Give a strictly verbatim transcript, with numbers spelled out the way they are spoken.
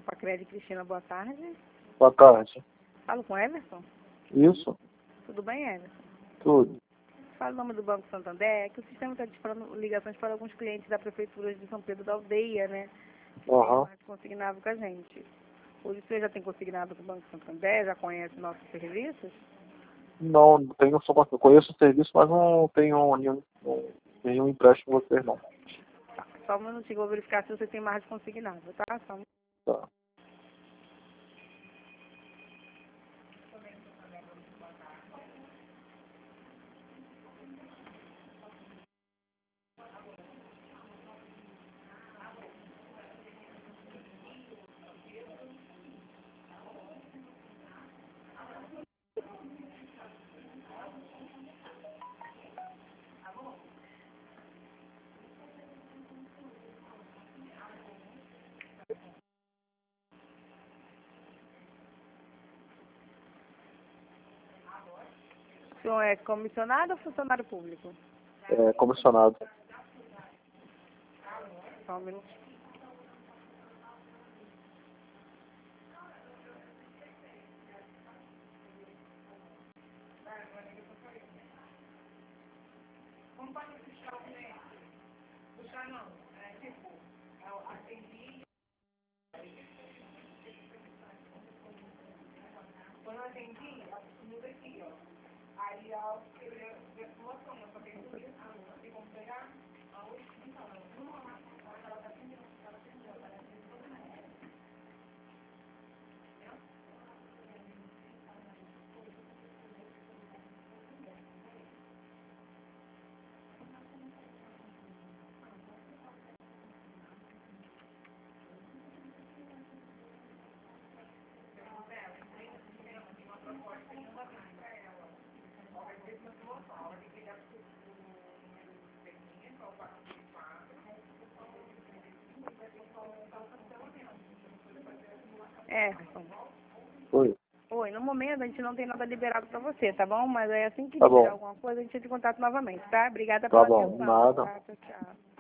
Pacred Cristina, boa tarde. Boa tarde. Falo com Everson? Isso? Tudo bem, Everson? Tudo. Falo o nome do Banco Santander, é que o sistema está disparando ligações para alguns clientes da Prefeitura de São Pedro da Aldeia, né? Que tem Aham. mais consignado com a gente. Hoje você já tem consignado com o Banco Santander, já conhece nossos serviços? Não, não tenho, só, eu conheço o serviço, mas não tenho nenhum, nenhum empréstimo com vocês, não. Tá, só um minutinho, vou verificar se você tem mais consignado, tá? Só um... Tá. O senhor é comissionado ou funcionário público? É, comissionado. Só um minutinho. Everson. Oi. Oi, no momento a gente não tem nada liberado para você, tá bom? Mas é assim que Tá liberar bom. alguma coisa, a gente entra em contato novamente, tá? Obrigada Tá pela bom, atenção. nada. Tá? Tchau, tchau.